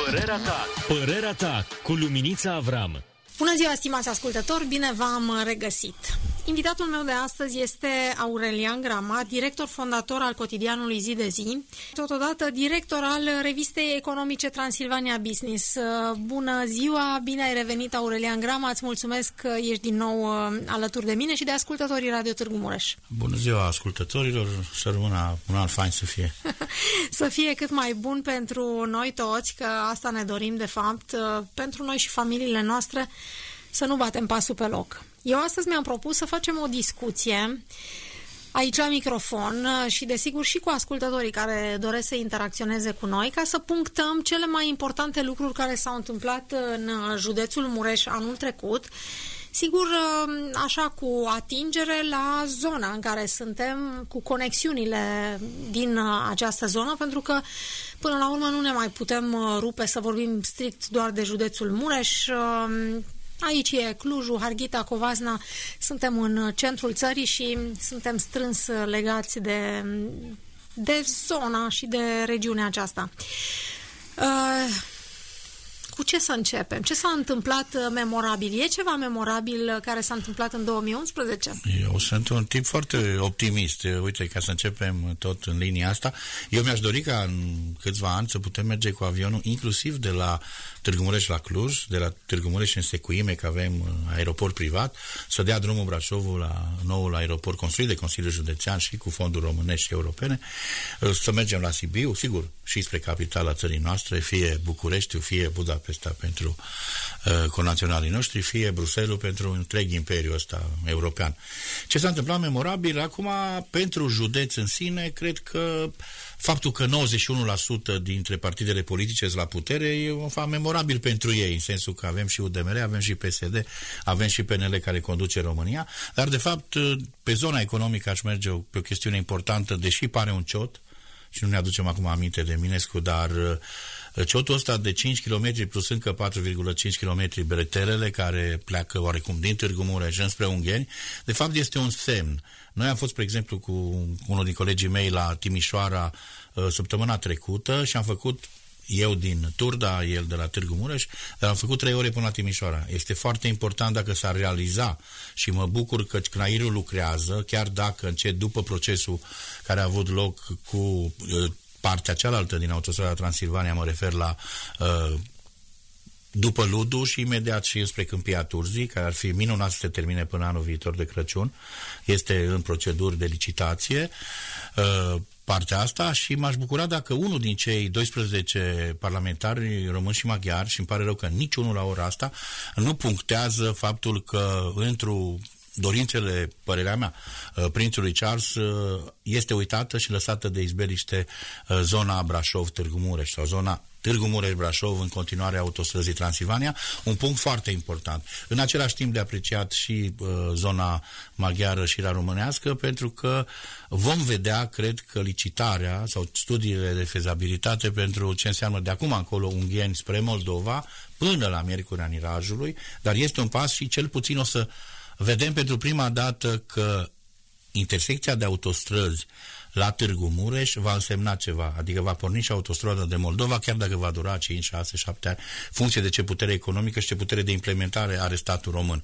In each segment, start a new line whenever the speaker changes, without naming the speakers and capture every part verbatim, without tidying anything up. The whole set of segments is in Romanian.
Părerea ta, părerea ta cu Luminița Avram.
Bună ziua, stimați ascultători, bine v-am regăsit. Invitatul meu de astăzi este Aurelian Grama, director fondator al cotidianului Zi de Zi, totodată director al revistei economice Transilvania Business. Bună ziua, bine ai revenit, Aurelian Grama, îți mulțumesc că ești din nou alături de mine și de ascultătorii Radio Târgu Mureș.
Bună ziua ascultătorilor, să rămână un alt fain să fie.
Să fie cât mai bun pentru noi toți, că asta ne dorim de fapt, pentru noi și familiile noastre, să nu batem pasul pe loc. Eu astăzi mi-am propus să facem o discuție aici la microfon și desigur și cu ascultătorii care doresc să interacționeze cu noi, ca să punctăm cele mai importante lucruri care s-au întâmplat în județul Mureș anul trecut. Sigur, așa cu atingere la zona în care suntem, cu conexiunile din această zonă, pentru că până la urmă nu ne mai putem rupe să vorbim strict doar de județul Mureș. Aici e Clujul, Harghita, Covasna, suntem în centrul țării și suntem strâns legați de, de zona și de regiunea aceasta. Uh, Cu ce să începem? Ce s-a întâmplat memorabil? E ceva memorabil care s-a întâmplat în două mii unsprezece?
Eu sunt un tip foarte optimist. Uite, ca să începem tot în linia asta, eu mi-aș dori ca în câțiva ani să putem merge cu avionul inclusiv de la Târgu Mureș la Cluj, de la Târgu Mureș în Secuime, că avem aeroport privat, să dea drumul Brașovul la noul aeroport construit de Consiliul Județean și cu fonduri românești și europene, să mergem la Sibiu, sigur, și spre capitala țării noastre, fie Bucureștiu, fie Budapesta pentru uh, conaționalii noștri, fie Bruxelles pentru întreg imperiul ăsta european. Ce s-a întâmplat memorabil acum pentru județ în sine, cred că faptul că nouăzeci și unu la sută dintre partidele politice sunt la putere e un fapt memorabil pentru ei, în sensul că avem și U D M R, avem și P S D, avem și P N L care conduce România, dar de fapt pe zona economică aș merge pe o chestiune importantă, deși pare un ciot, și nu ne aducem acum aminte de Minescu, dar ciotul ăsta de cinci kilometri plus încă patru virgulă cinci kilometri breterele care pleacă oarecum din Târgu Mureș înspre Ungheni, de fapt este un semn. Noi am fost, spre exemplu, cu unul din colegii mei la Timișoara săptămâna trecută și am făcut, eu din Turda, el de la Târgu Mureș, dar am făcut trei ore până la Timișoara. Este foarte important dacă s-ar realiza și mă bucur că CNAIR-ul lucrează, chiar dacă încet după procesul care a avut loc cu partea cealaltă din autostrada Transilvania, mă refer la uh, după Ludu și imediat și înspre Câmpia Turzii, care ar fi minunat să se termine până anul viitor de Crăciun. Este în proceduri de licitație uh, partea asta și m-aș bucura dacă unul din cei doisprezece parlamentari români și maghiari, și îmi pare rău că niciunul la ora asta nu punctează faptul că într-o dorințele, părerea mea, prințului Charles este uitată și lăsată de izbeliște zona Brașov-Târgu Mureș sau zona Târgu Mureș-Brașov în continuare autostrăzii Transilvania, un punct foarte important. În același timp de apreciat și uh, zona maghiară și la românească, pentru că vom vedea, cred că licitarea sau studiile de fezabilitate pentru ce înseamnă de acum încolo Ungheni spre Moldova, până la Miercurea Nirajului, dar este un pas și cel puțin o să vedem pentru prima dată că intersecția de autostrăzi la Târgu Mureș va însemna ceva, adică va porni și autostrada de Moldova, chiar dacă va dura cinci, șase, șapte ani, funcție de ce putere economică și ce putere de implementare are statul român.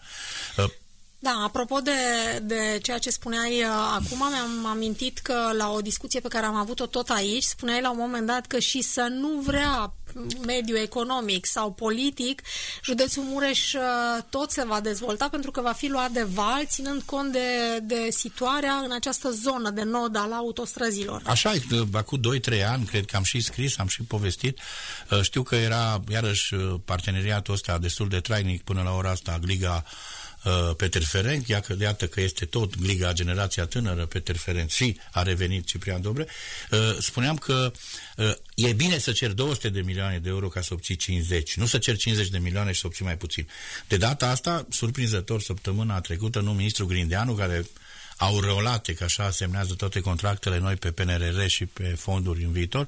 Da, apropo de, de ceea ce spuneai acum, mi-am amintit că la o discuție pe care am avut-o tot aici, spuneai la un moment dat că și să nu vrea mediul economic sau politic, județul Mureș tot se va dezvolta pentru că va fi luat de val, ținând cont de, de situarea în această zonă de nod al autostrăzilor. Așa
e, acum doi trei ani, cred că am și scris, am și povestit, știu că era iarăși parteneriatul ăsta destul de trainic până la ora asta, Gliga Peter Ferenc, iată că este tot Gliga Generația Tânără Peter Ferenc și a revenit Ciprian Dobre, spuneam că e bine să cer două sute de milioane de euro ca să obții cincizeci, nu să cer cincizeci de milioane și să obții mai puțin. De data asta, surprinzător, săptămâna trecută, nu ministrul Grindeanu, care aureolate, că așa semnează toate contractele noi pe P N R R și pe fonduri în viitor,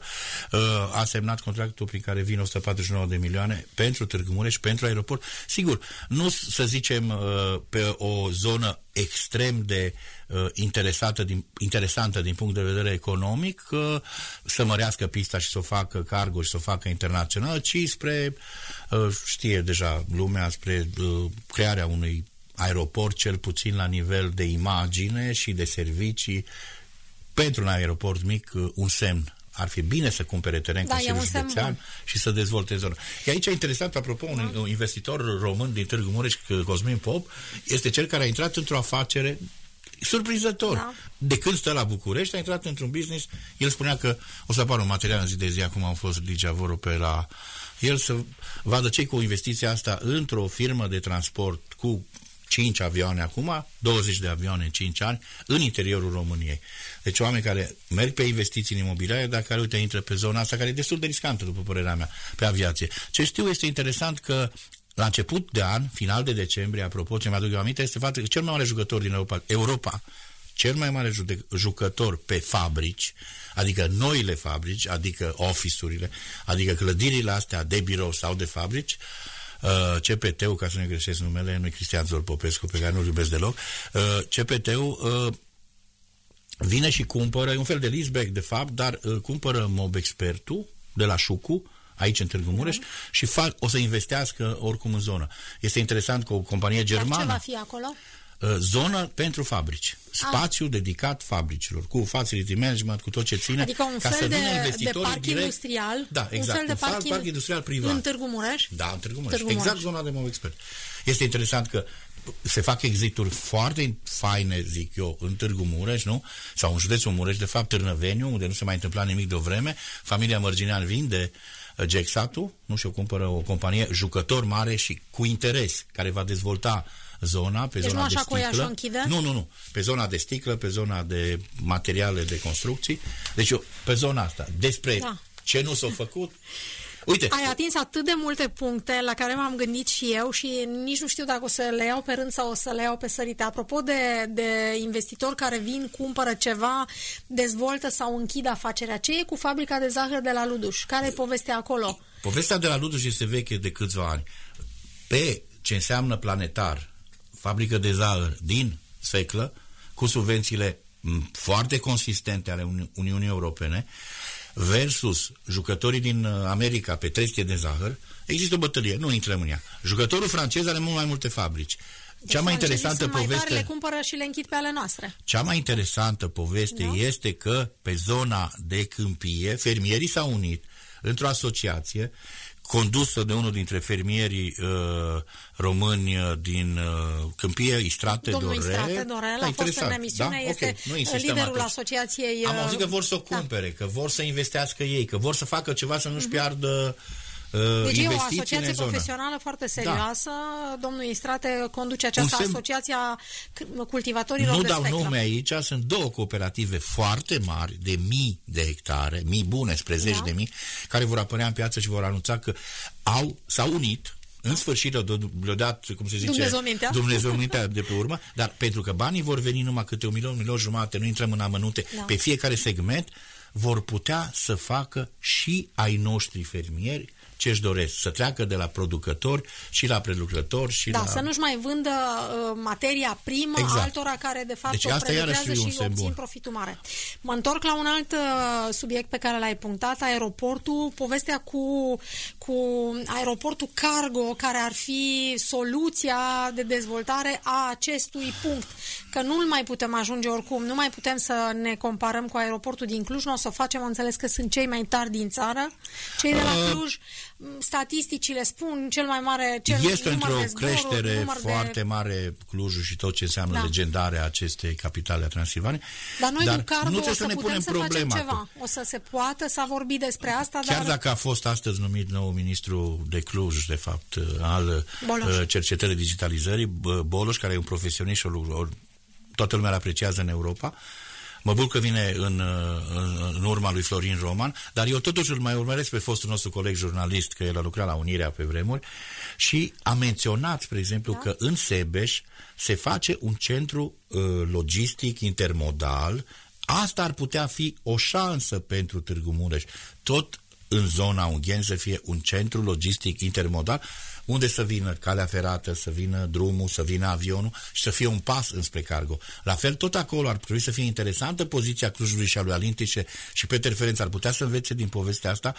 a semnat contractul prin care vin o sută patruzeci și nouă de milioane pentru Târgu Mureș, pentru aeroport. Sigur, nu să zicem pe o zonă extrem de uh, interesată din, interesantă din punct de vedere economic, uh, să mărească pista și să o facă cargo și să o facă internațional, ci spre, uh, știe deja lumea, spre uh, crearea unui aeroport, cel puțin la nivel de imagine și de servicii. Pentru un aeroport mic, uh, un semn. Ar fi bine să cumpere teren da, Consiliul Județean și să dezvolte zona. E aici interesant, apropo, un da. investitor român din Târgu Mureș, Cosmin Pop, este cel care a intrat într-o afacere surprinzător. Da. De când stă la București, a intrat într-un business, el spunea că o să apară un material în zi de zi, acum au fost Ligiavoru pe la el, să vadă ce cu investiția asta într-o firmă de transport cu cinci avioane acum, douăzeci de avioane în cinci ani, în interiorul României. Deci oameni care merg pe investiții în imobiliare, dar care, uite, intră pe zona asta, care e destul de riscantă, după părerea mea, pe aviație. Ce știu este interesant că la început de an, final de decembrie, apropo, ce mi-aduc eu aminte, este faptul că cel mai mare jucător din Europa, Europa cel mai mare jucător pe fabrici, adică noile fabrici, adică office-urile, adică clădirile astea de birou sau de fabrici, Uh, C P T-ul, ca să nu greșesc numele, nu-i Cristian Zor Popescu, pe care nu-l iubesc deloc, uh, C P T-ul uh, vine și cumpără, e un fel de leaseback de fapt, dar uh, cumpără Mobexpertul de la Șucu, aici în Târgu Mureș, mm. și fac, o să investească oricum în zonă. Este interesant că o companie germană...
Dar ce va fi acolo?
Zonă pentru fabrici. Spațiu ah. dedicat fabricilor, cu facility management, cu tot ce ține.
Adică un
ca
fel
să
de, de parc
direct.
industrial.
Da, exact.
Un fel de
un
parc,
parc industrial privat.
În Târgu Mureș?
Da, în Târgu Mureș.
Târgu
exact
Mureș.
Zona de Mobexpert. Este interesant că se fac exituri foarte faine, zic eu, în Târgu Mureș, nu? Sau în județul Mureș, de fapt Târnăveniu, unde nu se mai întâmpla nimic de o vreme. Familia Mărginean vinde Gexatul, nu știu, cumpără o companie, jucător mare și cu interes, care va dezvolta zona, pe
deci
zona
nu
de
așa
sticlă.
închide?
Nu, nu, nu. Pe zona de sticlă, pe zona de materiale de construcții. Deci eu, pe zona asta. Despre da. ce nu s-a făcut. Uite.
Ai atins atât de multe puncte la care m-am gândit și eu și nici nu știu dacă o să le iau pe rând sau o să le iau pe sărite. Apropo de, de investitori care vin, cumpără ceva, dezvoltă sau închid afacerea. Ce e cu fabrica de zahăr de la Luduș? Care e povestea acolo?
Povestea de la Luduș este veche de câțiva ani. Pe ce înseamnă Planetar, fabrică de zahăr din Sfeclă, cu subvențiile foarte consistente ale Uni- Uniunii Europene, versus jucătorii din America pe trestie de zahăr, există o bătălie, nu intrăm în ea. Jucătorul francez are mult mai multe fabrici.
Deci
cea mai interesantă
mai
poveste...
tare, le cumpără și le închid pe ale noastre.
Cea mai interesantă poveste da? este că pe zona de câmpie, fermierii s-au unit într-o asociație condusă de unul dintre fermierii uh, români uh, din uh, Câmpie, Istrate Dorel.
Domnul Istrate Dorel
da,
a fost în emisiune, da? este okay. liderul atunci. asociației...
Am auzit că vor să o cumpere, da. că vor să investească ei, că vor să facă ceva să nu-și uh-huh. piardă uh,
deci
investiții
e o asociație
în zonă.
profesională foarte serioasă. Da. Domnul Istrate conduce această
semn...
asociație a cultivatorilor
nu
de
dau
sfeclă.
nume aici, sunt două cooperative foarte mari, de mii de hectare, mii bune spre zeci da. de mii, care vor apărea în piață și vor anunța că au, s-au unit. În sfârșit le-a dat, cum se zice,
Dumnezeu mintea.
Dumnezeu mintea de pe urmă, dar pentru că banii vor veni numai câte un milion, un milion jumate, nu intrăm în amănunte, da. pe fiecare segment, vor putea să facă și ai noștri fermieri ce își doresc, să treacă de la producători și la prelucrători și
da,
la...
să nu-și mai vândă uh, materia primă exact. altora care de fapt
deci
o prelucrează și obțin
bun.
profitul mare. Mă întorc la un alt uh, subiect pe care l-ai punctat, aeroportul, povestea cu, cu aeroportul cargo, care ar fi soluția de dezvoltare a acestui punct. Că nu-l mai putem ajunge oricum, nu mai putem să ne comparăm cu aeroportul din Cluj, nu o să o facem, am înțeles că sunt cei mai tari din țară, cei de la Cluj, statisticile spun cel mai mare cel
este într-o
de zboruri,
creștere foarte
de...
mare Clujul și tot ce înseamnă
da.
legendare a acestei capitale a Transilvaniei.
Dar noi
dar
cu cargo
nu
o să,
să ne
putem să
facem
ceva. O să se poată, s-a vorbit despre asta,
chiar
dar...
dacă a fost astăzi numit nou ministru de Cluj, de fapt, al Boloș. cercetării digitalizării, Boloș, care e un profesionist și o, o, toată lumea îl apreciază în Europa, Mă bucur că vine în, în, în urma lui Florin Roman, dar eu totuși îl mai urmăresc pe fostul nostru coleg jurnalist, că el a lucrat la Unirea pe vremuri, și a menționat, spre exemplu, da? că în Sebeș se face un centru uh, logistic intermodal. Asta ar putea fi o șansă pentru Târgu Mureș. Tot în zona Ungheni să fie un centru logistic intermodal, unde să vină calea ferată, să vină drumul, să vină avionul și să fie un pas înspre cargo. La fel, tot acolo ar trebui să fie interesantă poziția Clujului și a lui Alin Tișe, și Peter Ferenc ar putea să învețe din povestea asta.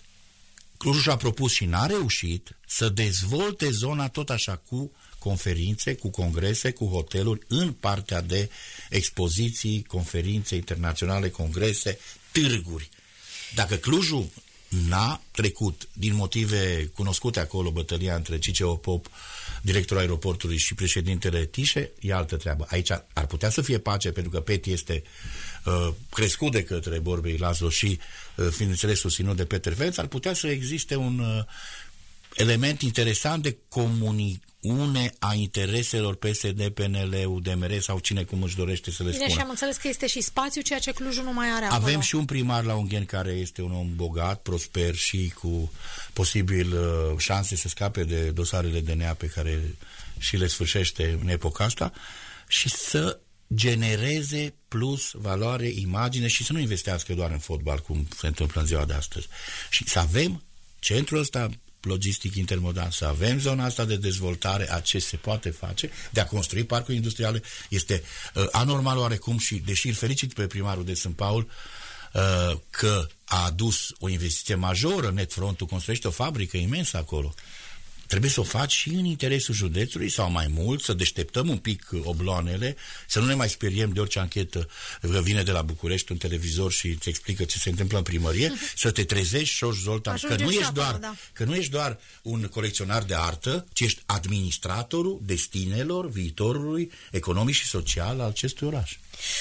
Clujul și-a propus și n-a reușit să dezvolte zona tot așa cu conferințe, cu congrese, cu hoteluri, în partea de expoziții, conferințe internaționale, congrese, târguri. Dacă Clujul n-a trecut, din motive cunoscute acolo, bătălia între Ciceo Pop, directorul aeroportului, și președintele Tișe, e altă treabă. Aici ar putea să fie pace, pentru că Peti este uh, crescut de către Borbei Laszlo și, uh, fiind înțeles, susținut de Peter Ferenc, ar putea să existe un uh, element interesant de comuniune a intereselor P S D, P N L, U D M R sau cine cum își dorește să le spună.
Bine, și am înțeles că este și spațiu, ceea ce Clujul nu mai are acolo.
Avem și un primar la Ungheni care este un om bogat, prosper și cu posibil uh, șanse să scape de dosarele D N A pe care și le sfârșește în epoca asta, și să genereze plus valoare, imagine, și să nu investească doar în fotbal, cum se întâmplă în ziua de astăzi. Și să avem centrul ăsta logistic intermodal, să avem zona asta de dezvoltare a ce se poate face, de a construi parcuri industriale. Este uh, anormal oarecum, și deși îl felicit pe primarul de Sânt Paul uh, că a adus o investiție majoră, Netfront-ul construiește o fabrică imensă acolo. Trebuie să o faci și în interesul județului, sau mai mult, să deșteptăm un pic obloanele, să nu ne mai speriem de orice anchetă că vine de la București un televizor și îți explică ce se întâmplă în primărie, să te trezești, Șoș Zoltan, că nu, ești doar, da. că nu ești doar un colecționar de artă, ci ești administratorul destinelor viitorului economic și social al acestui oraș.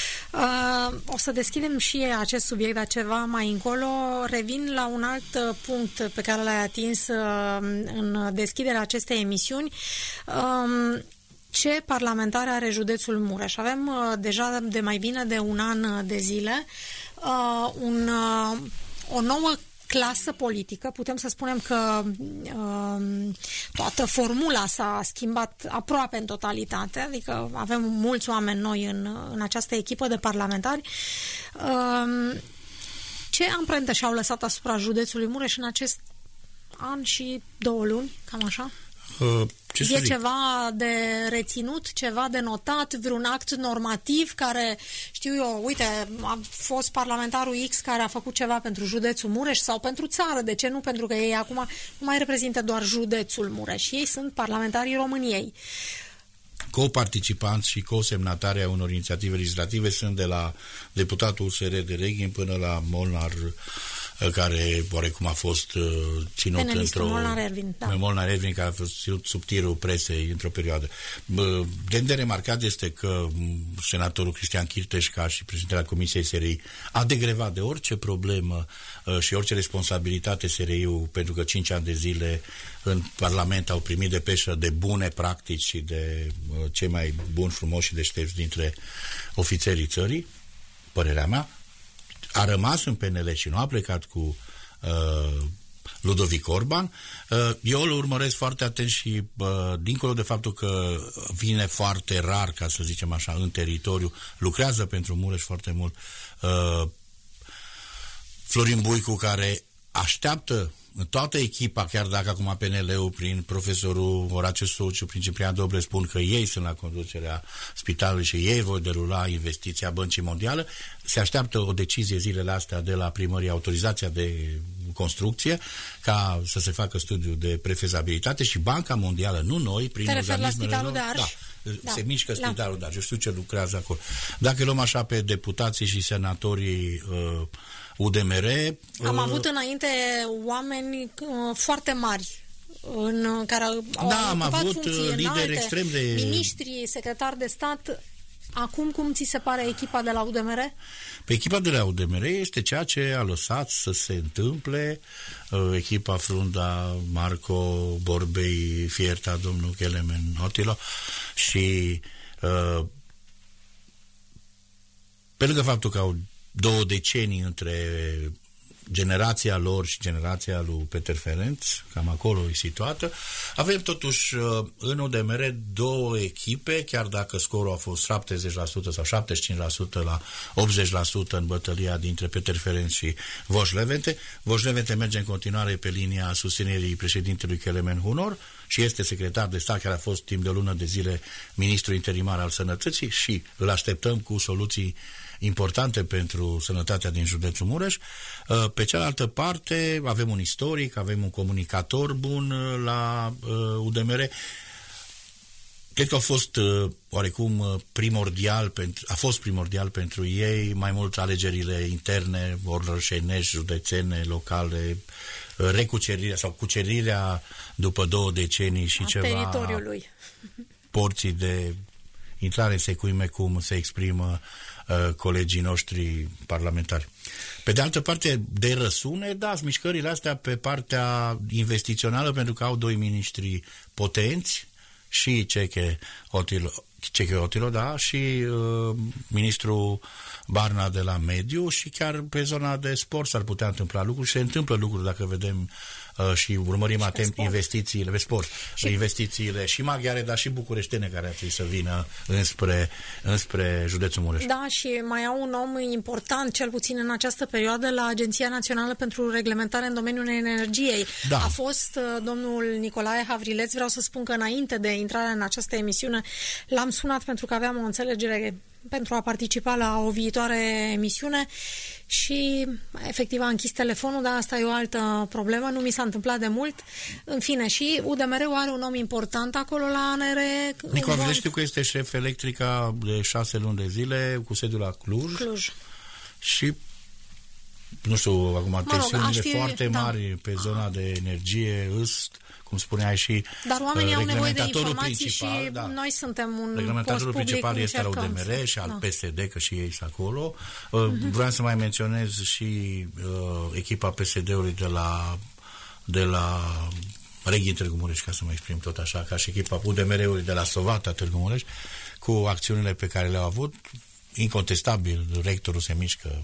Uh, o să deschidem și acest subiect, dar ceva mai încolo. Revin la un alt punct pe care l-ai atins uh, în deschiderea acestei emisiuni. Uh, ce parlamentare are județul Mureș? Avem uh, deja de mai bine de un an de zile uh, un, uh, o nouă clasă politică. Putem să spunem că uh, toată formula s-a schimbat aproape în totalitate, adică avem mulți oameni noi în, în această echipă de parlamentari. Uh, ce amprentă și-au lăsat asupra județului Mureș în acest an și două luni, cam așa?
Uh, ce
e ceva de reținut, ceva de notat, vreun act normativ care, știu eu, uite, a fost parlamentarul X care a făcut ceva pentru județul Mureș sau pentru țară, de ce nu? Pentru că ei acum nu mai reprezintă doar județul Mureș, ei sunt parlamentarii României.
Co-participanți și co-semnatari a unor inițiative legislative sunt de la deputatul U S R de Reghin până la Molnar, care oarecum a fost uh, ținut într-o...
Molnar Ervin, da.
Molnar Ervin, care a fost sub tirul presei într-o perioadă. De, de remarcat este că senatorul Cristian Chirteș, ca și președintele Comisiei S R I, a degrevat de orice problemă uh, și orice responsabilitate S R I-ul, pentru că cinci ani de zile în Parlament au primit de peșă de bune practici și de uh, cei mai buni, frumoși și deștepți dintre ofițerii țării, părerea mea. A rămas în P N L și nu a plecat cu uh, Ludovic Orban. Uh, eu îl urmăresc foarte atent și uh, dincolo de faptul că vine foarte rar, ca să zicem așa, în teritoriu, lucrează pentru Mureș foarte mult, uh, Florin Buicu, care așteaptă toată echipa, chiar dacă acum P N L-ul prin profesorul Orace Suciu, prin Ciprian Dobre spun că ei sunt la conducerea spitalului și ei vor derula investiția Băncii Mondiale, se așteaptă o decizie zilele astea de la primărie, autorizația de construcție, ca să se facă studiu de prefezabilitate, și Banca Mondială, nu noi, prin
Te referi la Spitalul
lor,
de Arș?
Da,
da.
Se mișcă
da.
Spitalul de Arș. Eu știu ce lucrează acolo. Dacă luăm așa pe deputații și senatorii uh, U D M R...
Am
uh,
avut înainte oameni uh, foarte mari în care au
da, am avut
funcții
lideri
înalte,
extrem de...
miniștri, secretari de stat. Acum cum ți se pare echipa de la U D M R?
Pe echipa de la U D M R este ceea ce a lăsat să se întâmple. Uh, echipa Frunda, Marco, Borbei, Fierta, domnul Kelemen, Otilo, și uh, pe lângă faptul că au două decenii între generația lor și generația lui Peter Ferenc, cam acolo e situată, avem totuși în U D M R două echipe, chiar dacă scorul a fost șaptezeci la sută sau șaptezeci și cinci la sută la optzeci la sută în bătălia dintre Peter Ferenc și Voș Levente. Voș Levente merge în continuare pe linia susținerii președintelui Kelemen Hunor și este secretar de stat, care a fost timp de o lună de zile ministru interimar al sănătății, și îl așteptăm cu soluții importante pentru sănătatea din județul Mureș. Pe cealaltă parte avem un istoric, avem un comunicator bun la U D M R. Cred că a fost oarecum primordial pentru, a fost primordial pentru ei mai mult alegerile interne, orășenești, județene, locale, recucerirea sau cucerirea după două decenii și
a
ceva
teritoriului.
Porții de intrare în secuime, cum se exprimă uh, colegii noștri parlamentari. Pe de altă parte, de răsune, da, mișcările astea pe partea investițională, pentru că au doi miniștri potenți, și Ceche Otilo, Ceche Otilo, da, și uh, ministrul Barna de la mediu, și chiar pe zona de sport s-ar putea întâmpla lucruri și se întâmplă lucruri dacă vedem uh, și urmărim și atent investițiile pe sport, și investițiile și maghiare, dar și bucureștene care ar trebui să vină înspre, înspre județul Mureș.
Da, și mai au un om important, cel puțin în această perioadă, la Agenția Națională pentru Reglementare în domeniul energiei. Da. A fost uh, domnul Nicolae Havrileț. Vreau să spun că înainte de intrarea în această emisiune l-am sunat pentru că aveam o înțelegere pentru a participa la o viitoare emisiune și efectiv a închis telefonul, dar asta e o altă problemă, nu mi s-a întâmplat de mult. În fine, și U D M R-ul are un om important acolo la A N R.
Nicu Havrileț, știu că este șef Electrica de șase luni de zile, cu sediul la Cluj. Cluj. Și nu știu, acum tensiunile foarte da. mari pe zona de energie, îst, cum spuneai și
dar oamenii au nevoie de informații și
da.
noi suntem un
reglementatorul
post
principal
public,
este al U D M R și al da. P S D, că și ei sunt acolo. Uh, uh-huh. Vreau să mai menționez și uh, echipa P S D-ului de la de la Reghin Târgu Mureș, ca să mă exprim tot așa, ca și echipa U D M R-ului de la Sovata Târgu Mureș, cu acțiunile pe care le-au avut. Incontestabil, rectorul se mișcă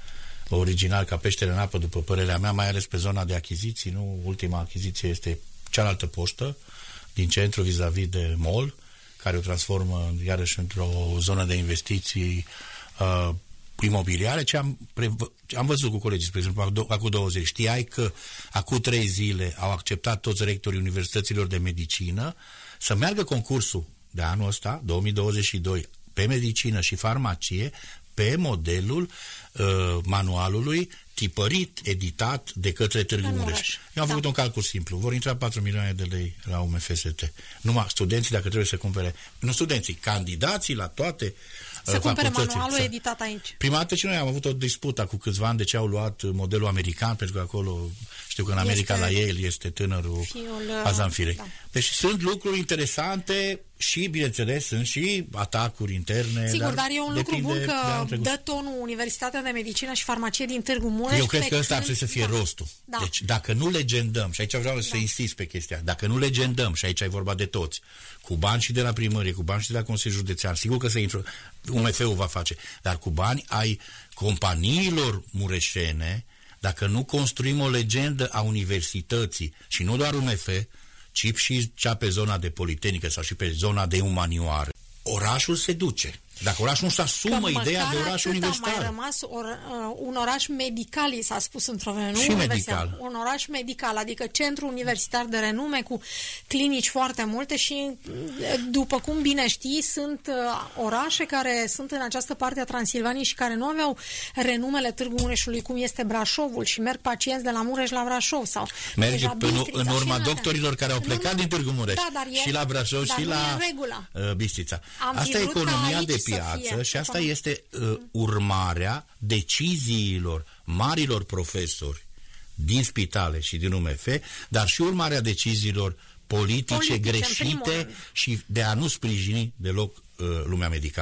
original ca peștele în apă, după părerea mea, mai ales pe zona de achiziții, nu? Ultima achiziție este cealaltă poștă din centru vis-a-vis de mall, care o transformă iarăși într-o zonă de investiții uh, imobiliare. Ce am, am văzut cu colegii, spre exemplu, acum două zile. Știai că acum trei zile au acceptat toți rectorii universităților de medicină să meargă concursul de anul ăsta, două mii douăzeci și doi, pe medicină și farmacie, pe modelul uh, manualului tipărit, editat de către Târgu Mureș. Eu am da. făcut un calcul simplu. Vor intra patru milioane de lei la U M F S T. Numai studenții, dacă trebuie să cumpere, nu studenții, candidații la toate
să cumpere manualul editat aici.
Prima dată și noi am avut o dispută cu câțiva ani de ce au luat modelul american, pentru că acolo, știu că în America este la Yale este tânărul Azanfirei. Da. Deci sunt lucruri interesante și, bineînțeles, sunt și atacuri interne.
Sigur, dar, dar e un lucru bun că dă tonul Universitatea de Medicină și Farmacie din Târgu Mureș.
Eu cred că ăsta ar trebui să fie da. rostul. Da. Deci dacă nu legendăm, și aici vreau da. să insist pe chestia, dacă nu legendăm, și aici ai vorba de toți, cu bani și de la primărie, cu bani și de la Consiliul Județean, sigur că se intră, U M F-ul va face, dar cu bani ai companiilor mureșene, dacă nu construim o legendă a universității, și nu doar U M F, ci și cea pe zona de politehnică sau și pe zona de umanioară, orașul se duce. Dacă orașul nu-și asumă ideea de oraș universitar.
A mai rămas or, uh, un oraș medical, s-a spus într-o vreme, nu?
Și medical.
Un oraș medical, adică centru universitar de renume cu clinici foarte multe și, după cum bine știi, sunt uh, orașe care sunt în această parte a Transilvaniei și care nu aveau renumele Târgu Mureșului, cum este Brașovul, și merg pacienți de la Mureș la Brașov sau
merg în, în urma doctorilor care au plecat din Târgu Mureș
da, dar e,
și la Brașov și la uh, Bistrița. Am Asta e economia de piață și asta este uh, urmarea deciziilor marilor profesori din spitale și din U M F, dar și urmarea deciziilor politice, politice greșite și de a nu sprijini deloc uh, lumea medicală.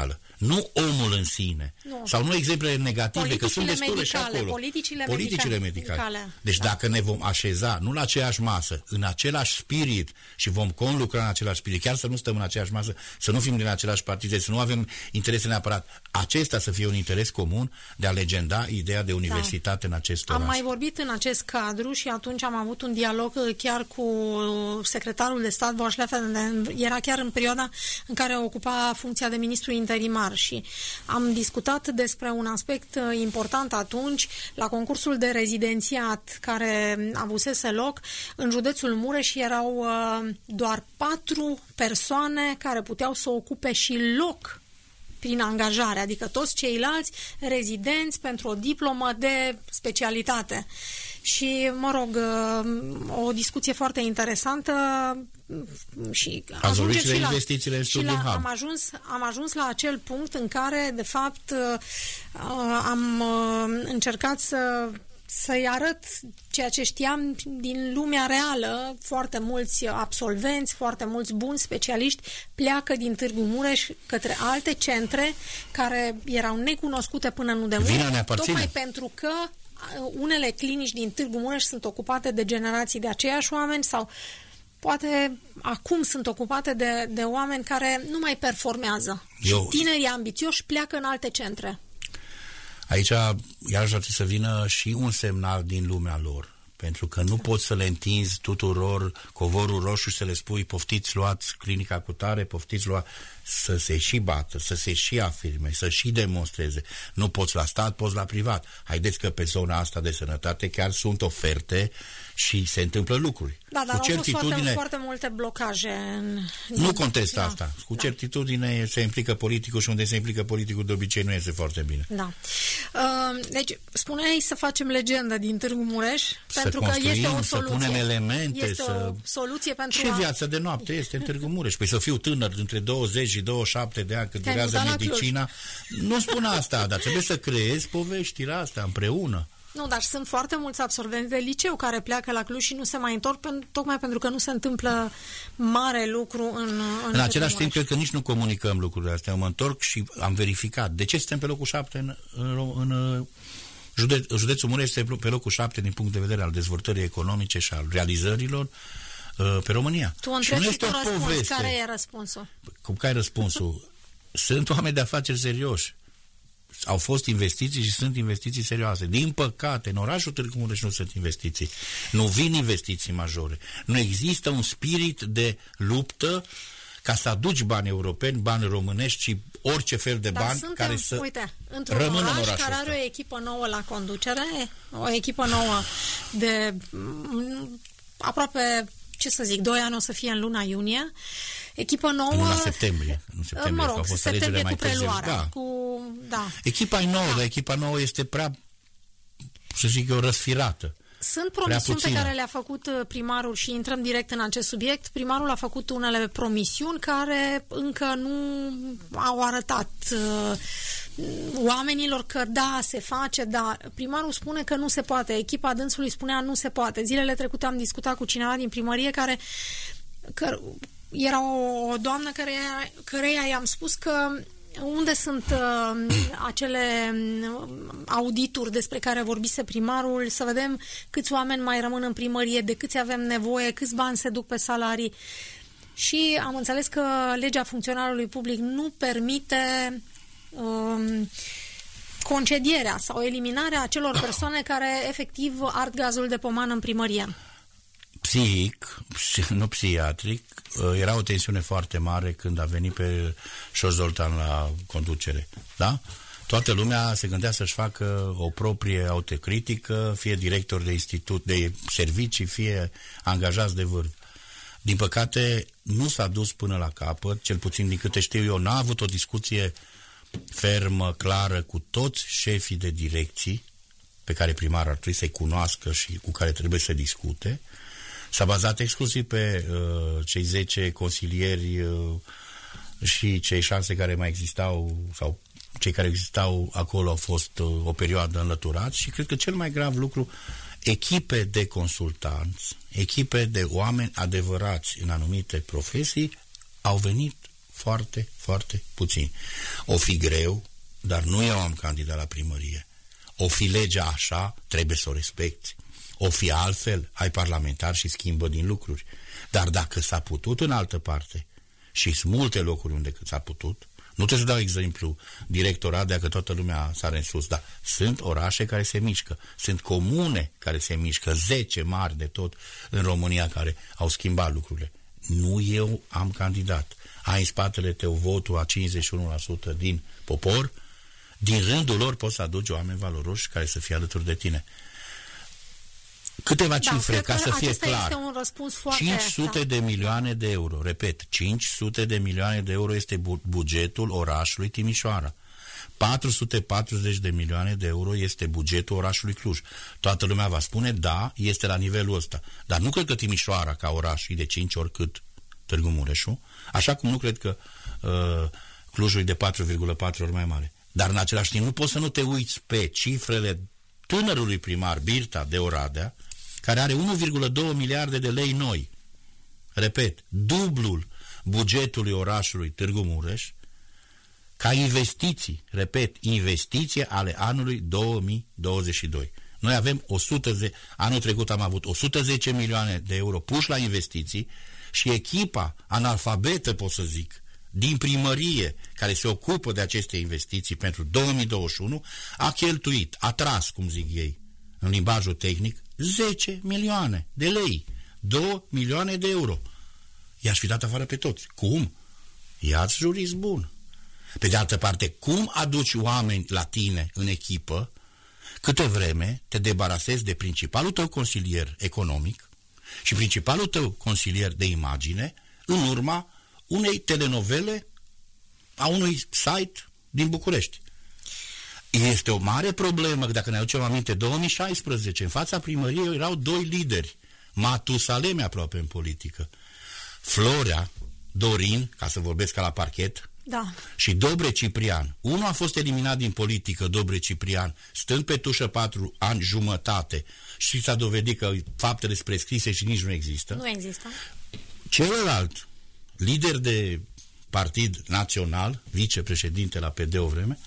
Nu omul în sine. Nu. Sau nu exemplele negative, că sunt destule
medicale,
și acolo.
Politicile,
politicile medicale. medicale. Deci da. Dacă ne vom așeza, nu la aceeași masă, în același spirit și vom conlucra în același spirit, chiar să nu stăm în aceeași masă, să nu fim din același partid, să nu avem interese neapărat, acesta să fie un interes comun de a legenda ideea de universitate da. în acest oraș.
Am mai vorbit în acest cadru și atunci am avut un dialog chiar cu secretarul de stat Boașlefen, era chiar în perioada în care ocupa funcția de ministru interimar și am discutat despre un aspect important atunci la concursul de rezidențiat care avusese loc în județul Mureș erau uh, doar patru persoane care puteau să ocupe și loc prin angajare, adică toți ceilalți rezidenți pentru o diplomă de specialitate. Și, mă rog, o discuție foarte interesantă și
ajungem și la investițiile în Studiu Hub.
Am ajuns, am ajuns la acel punct în care, de fapt, am încercat să să-i arăt ceea ce știam din lumea reală. Foarte mulți absolvenți, foarte mulți buni specialiști pleacă din Târgu Mureș către alte centre care erau necunoscute până nu de mult, tocmai pentru că unele clinici din Târgu Mureș sunt ocupate de generații de aceiași oameni sau poate acum sunt ocupate de, de oameni care nu mai performează. Eu... Și tinerii ambițioși pleacă în alte centre.
Aici, iarăși, ar trebui să vină și un semnal din lumea lor. Pentru că nu poți să le întinzi tuturor covorul roșu și să le spui poftiți, luați clinica cu tare, poftiți, luați, să se și bată, să se și afirme, să și demonstreze. Nu poți la stat, poți la privat. Haideți că pe zona asta de sănătate chiar sunt oferte și se întâmplă lucruri.
Da, dar
cu
au
certitudine...
fost foarte, foarte multe blocaje. În...
Nu contest da, asta. Cu da. certitudine se implică politicul și unde se implică politicul de obicei nu iese foarte bine.
Da. Uh, deci, spuneai să facem legendă din Târgu Mureș,
să
pentru că este o soluție.
Să punem elemente,
este
să...
o soluție pentru
Ce
a...
viață de noapte este în Târgu Mureș? Păi să fiu tânăr între douăzeci și douăzeci și șapte de ani cât durează medicina. Nu spun asta, dar trebuie să creezi poveștile astea împreună.
Nu, dar sunt foarte mulți absolvenți de liceu care pleacă la Cluj și nu se mai întorc pen, tocmai pentru că nu se întâmplă mare lucru în În,
în același timp, cred că nici nu comunicăm lucrurile astea. Eu mă întorc și am verificat. De ce suntem pe locul șapte în, în, în județ, județul Mureș este pe locul șapte din punct de vedere al dezvoltării economice și al realizărilor pe România.
Tu întrebi și, și tu răspunzi. Care e răspunsul?
Cum care e răspunsul? Sunt oameni de afaceri serioși. Au fost investiții și sunt investiții serioase. Din păcate, în orașul Târgu Mureș nu sunt investiții. Nu vin investiții majore. Nu există un spirit de luptă ca să aduci bani europeni, bani românești și orice fel de
Dar
bani
suntem,
care să
uite, într-un
rămână
oraș
în orașul
care are
ăsta.
o echipă nouă la conducere, o echipă nouă de aproape, ce să zic, doi ani o să fie în luna iunie. Echipă nouă...
În luna septembrie. În septembrie,
mă rog,
că au fost
septembrie
mai
cu preluarea.
Da.
Cu, da.
Echipa e nouă,
da.
dar echipa nouă este prea, să zic eu, răsfirată.
Sunt promisiuni pe care le-a făcut primarul și intrăm direct în acest subiect. Primarul a făcut unele promisiuni care încă nu au arătat uh, oamenilor că da, se face, da. Primarul spune că nu se poate. Echipa dânsului spunea nu se poate. Zilele trecute am discutat cu cineva din primărie care... că era o doamnă care, căreia i-am spus că unde sunt uh, acele audituri despre care vorbise primarul, să vedem câți oameni mai rămân în primărie, de câți avem nevoie, câți bani se duc pe salarii. Și am înțeles că legea funcționarului public nu permite uh, concedierea sau eliminarea acelor persoane care efectiv ard gazul de pomană în primărie.
Psihic, nu psihiatric, era o tensiune foarte mare când a venit pe Șor Zoltan la conducere, da? Toată lumea se gândea să-și facă o proprie autocritică, fie director de institut, de servicii, fie angajați de vârf. Din păcate, nu s-a dus până la capăt, cel puțin din câte știu eu, n-a avut o discuție fermă, clară, cu toți șefii de direcții, pe care primarul ar trebui să-i cunoască și cu care trebuie să discute. S-a bazat exclusiv pe uh, cei zece consilieri uh, și cei șase care mai existau, sau cei care existau acolo au fost uh, o perioadă înlăturați și cred că cel mai grav lucru, echipe de consultanți, echipe de oameni adevărați în anumite profesii au venit foarte, foarte puțini. O fi greu, dar nu eu am candidat la primărie. O fi legea așa, trebuie să o respecti. O fi altfel, ai parlamentar și schimbă din lucruri. Dar dacă s-a putut în altă parte, și sunt multe locuri unde s-a putut, nu trebuie să dau exemplu directorat, dacă toată lumea sare în sus, dar sunt orașe care se mișcă, sunt comune care se mișcă, zece mari de tot în România care au schimbat lucrurile. Nu eu am candidat. Ai în spatele tău votul a cincizeci și unu la sută din popor, din rândul lor poți să aduci oameni valoroși care să fie alături de tine. Câteva cifre, da, ca să fie clar.
Este un răspuns foarte
cinci sute de milioane de euro, repet, cinci sute de milioane de euro este bu- bugetul orașului Timișoara. patru sute patruzeci de milioane de euro este bugetul orașului Cluj. Toată lumea va spune, da, este la nivelul ăsta. Dar nu cred că Timișoara, ca oraș, e de cinci ori cât Târgu Mureșu, așa cum nu cred că uh, Clujul e de patru virgulă patru ori mai mare. Dar în același timp nu poți să nu te uiți pe cifrele tânărului primar Birta de Oradea, care are unu virgulă doi miliarde de lei noi. Repet, dublul bugetului orașului Târgu Mureș, ca investiții, repet, investiție ale anului două mii douăzeci și doi. Noi avem o sută zece, anul trecut am avut o sută zece milioane de euro puși la investiții și echipa analfabetă, pot să zic, din primărie, care se ocupă de aceste investiții pentru două mii douăzeci și unu, a cheltuit, a tras, cum zic ei, în limbajul tehnic, zece milioane de lei, două milioane de euro. I-aș fi dat afară pe toți. Cum? Ia-ți jurist bun. Pe de altă parte, cum aduci oameni la tine în echipă câte vreme te debarasezi de principalul tău consilier economic și principalul tău consilier de imagine în urma unei telenovele a unui site din București. Este o mare problemă, dacă ne aducem aminte, două mii șaisprezece, în fața primăriei erau doi lideri, Matusaleme aproape în politică, Florea Dorin, ca să vorbesc ca la parchet,
da,
și Dobre Ciprian. Unul a fost eliminat din politică, Dobre Ciprian, stând pe tușă patru ani jumătate și s-a dovedit că faptele sunt prescrise și nici nu există.
Nu există.
Celălalt, lider de partid național, vicepreședinte la P D o vreme,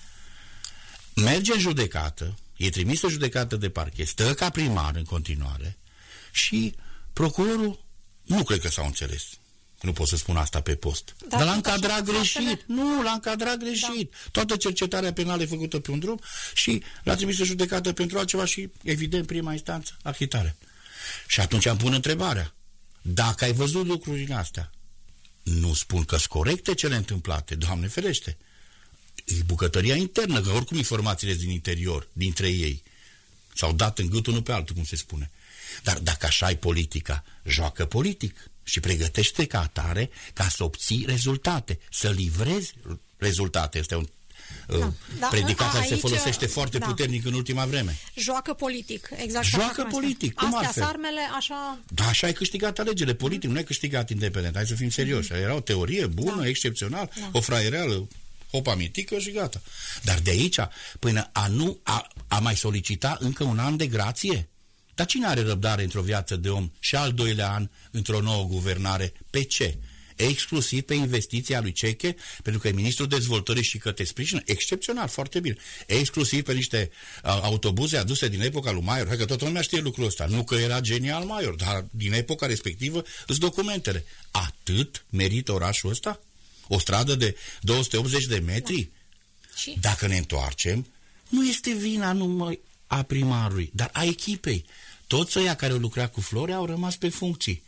merge în judecată, e trimis în judecată de parchet, stă ca primar în continuare și procurorul, nu cred că s-au înțeles. Nu pot să spun asta pe post. Da, dar l-a încadrat greșit. Faptele... Nu, l-a încadrat greșit. Da. Toată cercetarea penală e făcută pe un drum și l-a trimis în judecată pentru altceva și, evident, prima instanță, achitare. Și atunci am pun întrebarea. Dacă ai văzut lucrurile astea, nu spun că sunt corecte cele întâmplate, Doamne ferește. E bucătăria internă, că oricum informațiile din interior, dintre ei, s-au dat în gât unul pe altul, cum se spune. Dar dacă așa e politica, joacă politic și pregătește ca atare ca să obții rezultate, să livrezi rezultate. Este un da, uh, da, predicat care se folosește foarte da. puternic în ultima vreme.
Joacă politic, exact.
Joacă politic, cum
astea
altfel?
Astea armele, așa...
Da, așa ai câștigat alegerile politic, mm. nu ai câștigat independent, hai să fim serioși. Mm. Era o teorie bună, da. excepțional, da. o fraiereală, hopa mitică și gata. Dar de aici, până a nu a, a mai solicita încă un an de grație? Dar cine are răbdare într-o viață de om și al doilea an într-o nouă guvernare? Pe ce? Exclusiv pe investiția lui Ceche, pentru că e ministrul dezvoltării și că te sprijină, excepțional, foarte bine. Exclusiv pe niște uh, autobuze aduse din epoca lui Maior. Hai că toată lumea știe lucrul ăsta. Nu că era genial Maior, dar din epoca respectivă sunt documentele. Atât merită orașul ăsta? O stradă de două sute optzeci de metri?
Da. Și?
Dacă ne întoarcem, nu este vina numai a primarului, dar a echipei. Toți ăia care au lucrat cu Florea au rămas pe funcții.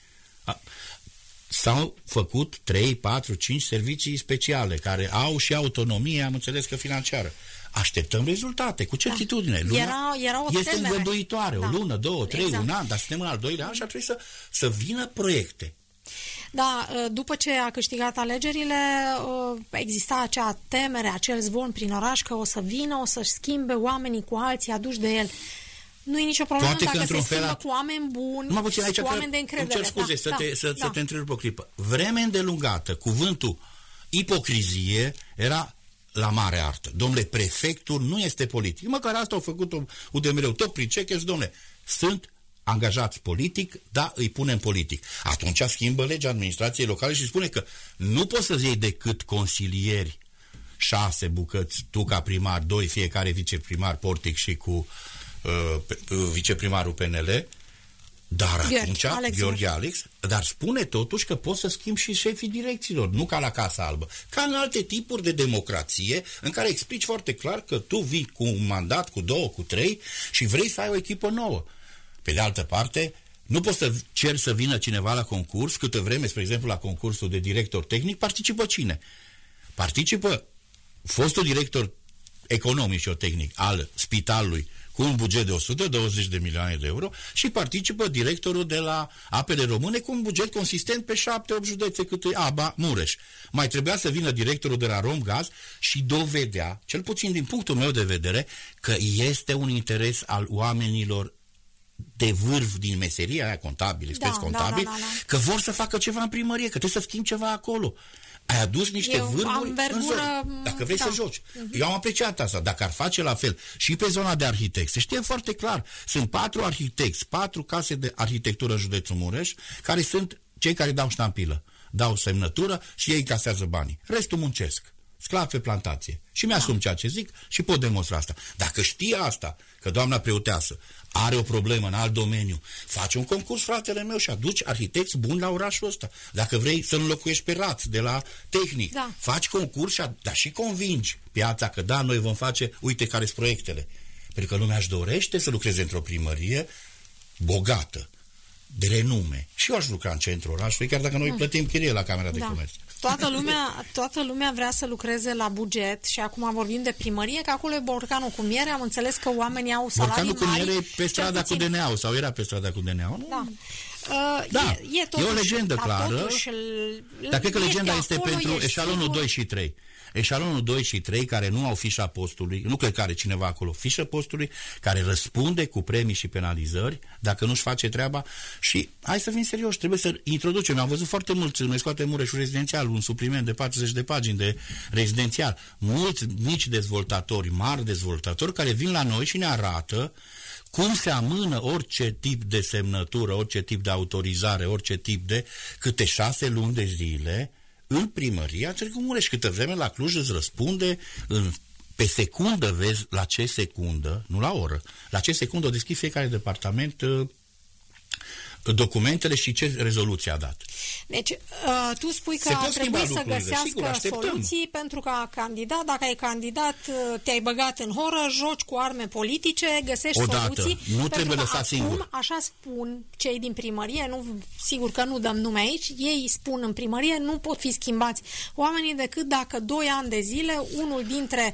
S-au făcut trei, patru, cinci servicii speciale care au și autonomie, am înțeles că financiară. Așteptăm rezultate, cu certitudine.
Da.
Luna
era, era o
este
temere.
îngăduitoare, da. o lună, două, trei, exact. un an, dar suntem în al doilea an și ar trebui să, să vină proiecte.
Da, după ce a câștigat alegerile, exista acea temere, acel zvon prin oraș că o să vină, o să-și schimbe oamenii cu alții aduși de el. Nu e nicio problemă
Toate
dacă se schimbă
a...
cu oameni buni,
aici
cu oameni de încredere.
Îmi cer scuze
da,
să,
da,
te, să,
da.
să te întrerup o clipă. Vreme îndelungată, cuvântul ipocrizie era la mare artă. Domnule, prefectul nu este politic. Măcar asta au făcut-o U D M R-ul. Tot prin Ceche, domnule, sunt angajați politic, da, îi punem politic. Atunci schimbă legea administrației locale și spune că nu poți să-ți iei decât consilieri, șase bucăți, tu ca primar, doi, fiecare viceprimar, Portic și cu uh, viceprimarul P N L, dar
Gheorghe,
atunci,
Alex,
Gheorghe Alex, dar spune totuși că poți să schimbi și șefii direcțiilor, nu ca la Casa Albă, ca în alte tipuri de democrație, în care explici foarte clar că tu vii cu un mandat, cu două, cu trei și vrei să ai o echipă nouă. Pe de altă parte, nu poți să ceri să vină cineva la concurs, câtă vreme, spre exemplu, la concursul de director tehnic, participă cine? Participă fostul director economic și tehnic al spitalului cu un buget de o sută douăzeci de milioane de euro și participă directorul de la Apele Române cu un buget consistent pe șapte opt județe cât e Aba, Mureș. Mai trebuia să vină directorul de la Romgaz și dovedea, cel puțin din punctul meu de vedere, că este un interes al oamenilor de vârf din meseria aia contabil, expres
da,
contabil,
da, da, da, da.
că vor să facă ceva în primărie, că trebuie să schimbi ceva acolo. Ai adus niște
Eu
vârfuri în zonă, dacă vrei
da.
să joci.
Uh-huh.
Eu am apreciat asta. Dacă ar face la fel și pe zona de arhitecți, se știe foarte clar. Sunt patru arhitecți, patru case de arhitectură în județul Mureș, care sunt cei care dau ștampilă, dau semnătură și ei casează banii. Restul muncesc. Sclav pe plantație. Și mi-asum ceea ce zic și pot demonstra asta. Dacă știe asta, că doamna preoteasă are o problemă în alt domeniu, face un concurs, fratele meu, și aduci arhitecți buni la orașul ăsta. Dacă vrei să înlocuiești pe Raț de la tehnic,
da. faci
concurs și, dar și convingi piața că da, noi vom face, uite care sunt proiectele. Pentru că lumea își dorește să lucreze într-o primărie bogată, de renume. Și eu aș lucra în centrul orașului, chiar dacă noi hmm. plătim chirie la Camera de
da.
Comerț.
Toată lumea, toată lumea vrea să lucreze la buget și acum vorbim de primărie, că acolo e borcanul cu miere. Am înțeles că oamenii au salarii mari.
Borcanul cu miere e pe strada cu D N A-ul, sau era pe strada cu D N A-ul?
Da. Uh,
da.
E, e, totuși,
e o legendă clară,
totuși,
dar cred că legenda este pentru
e
eșalonul
sigur.
doi și trei. Eșalonul doi și trei, care nu au fișa postului, nu cred că are cineva acolo fișă postului, care răspunde cu premii și penalizări dacă nu-și face treaba. Și hai să fim serioși, trebuie să introducem. Am văzut foarte mulți, noi scoatem Mureșul rezidențial, un supliment de patruzeci de pagini de rezidențial. Mulți mici dezvoltatori, mari dezvoltatori, care vin la noi și ne arată cum se amână orice tip de semnătură, orice tip de autorizare, orice tip de câte șase luni de zile în primăria Târgu Mureș. Câtă vreme la Cluj îți răspunde în, pe secundă, vezi la ce secundă, nu la oră, la ce secundă o deschid fiecare departament uh, documentele și ce rezoluție a dat.
Deci, uh, tu spui că ar trebui să găsească
sigur,
soluții pentru ca candidat, dacă ai candidat, te-ai băgat în horă, joci cu arme politice, găsești
Odată.
soluții.
Nu trebuie lăsat
acum,
singur.
Așa spun cei din primărie, nu, sigur că nu dăm nume aici, ei spun în primărie, nu pot fi schimbați oamenii decât dacă doi ani de zile, unul dintre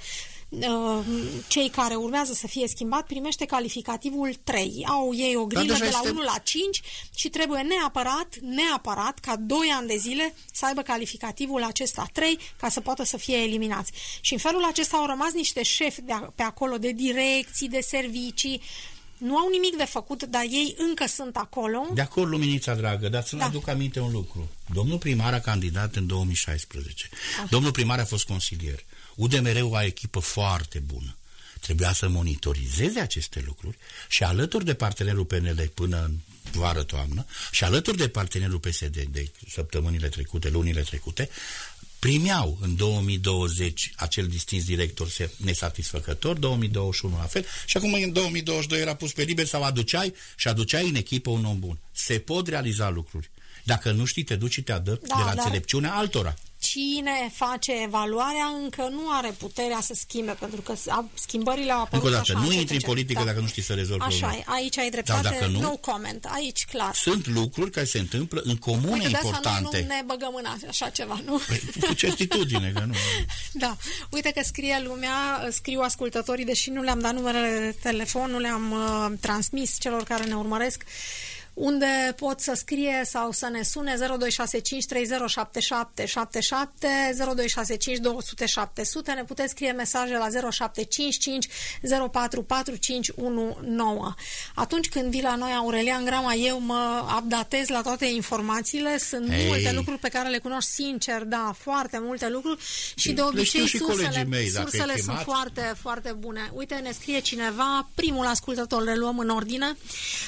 cei care urmează să fie schimbat primește calificativul trei. Au ei o grilă de la este... unu la cinci și trebuie neapărat, neapărat ca doi ani de zile să aibă calificativul acesta trei ca să poată să fie eliminați. Și în felul acesta au rămas niște șefi de a, pe acolo de direcții, de servicii. Nu au nimic de făcut, dar ei încă sunt acolo.
De acord, Luminița dragă, dar să-mi da. aduc aminte un lucru. Domnul primar a candidat în două mii șaisprezece. Așa. Domnul primar a fost consilier. U D M R-ul a echipă foarte bună. Trebuia să monitorizeze aceste lucruri și alături de partenerul P N L până în vară-toamnă și alături de partenerul P S D de săptămânile trecute, lunile trecute, primeau în două mii douăzeci acel distins director nesatisfăcător, două mii douăzeci și unu la fel, și acum în două mii douăzeci și doi era pus pe liber sau aduceai și aduceai în echipă un om bun. Se pot realiza lucruri. Dacă nu știi, te duci și te adăpți da, de la dar... înțelepciunea altora.
Cine face evaluarea încă nu are puterea să schimbe, pentru că schimbările au apărut.
Încă o dată,
așa,
nu intri în politică
da.
dacă nu știi să rezolvi
problema.
Așa,
aici ai dreptate,
nu,
no comment, aici clar.
Sunt lucruri care se întâmplă în comune Uite, importante.
Uite, nu ne băgăm în așa ceva, nu?
Păi, cu certitudine, că nu.
Da, uite că scrie lumea, scriu ascultătorii, deși nu le-am dat numerele de telefon, nu le-am uh, transmis celor care ne urmăresc. unde pot să scrie sau să ne sune zero doi șase cinci trei zero șapte șapte șapte șapte, zero doi șase cinci două zero zero șapte zero zero, ne puteți scrie mesaje la zero șapte cinci cinci zero patru patru cinci unu nouă. Atunci când vii la noi, Aurelian Grama, eu mă updatez la toate informațiile, sunt hey. multe lucruri pe care le cunoști sincer, da, foarte multe lucruri și, și de obicei
și
sursele,
mei,
sursele sunt foarte, foarte bune. Uite, ne scrie cineva, primul ascultător, le luăm în ordine.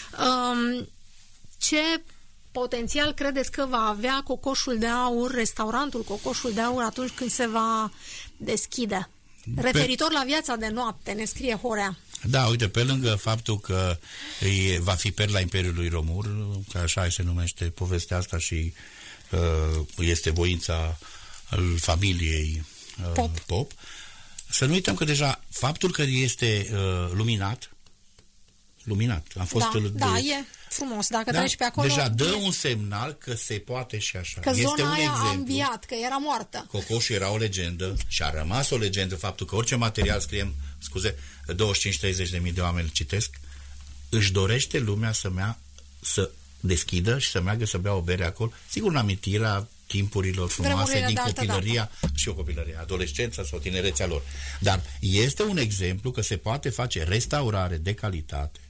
Um, ce potențial credeți că va avea Cocoșul de Aur, restaurantul Cocoșul de Aur, atunci când se va deschide? Referitor pe... la viața de noapte, ne scrie Horea.
Da, uite, pe lângă faptul că e, va fi perla Imperiului Romur, că așa se numește povestea asta și uh, este voința familiei uh, Pop. Pop, să nu uităm că deja faptul că este uh, luminat, luminat, am fost...
Da,
de,
da, e frumos, dacă
da,
treci pe acolo...
Deja dă un semnal că se poate și așa.
Că
este
zona
un
aia
exemplu.
a înviat, că era moartă.
Cocoșul era o legendă și a rămas o legendă faptul că orice material scriem, scuze, douăzeci și cinci treizeci de mii de oameni citesc, își dorește lumea să mea, să deschidă și să meargă să bea o bere acolo, sigur în amintirea timpurilor frumoase din copilăria dată. Și o copilărie, adolescența sau tinerețea lor. Dar este un exemplu că se poate face restaurare de calitate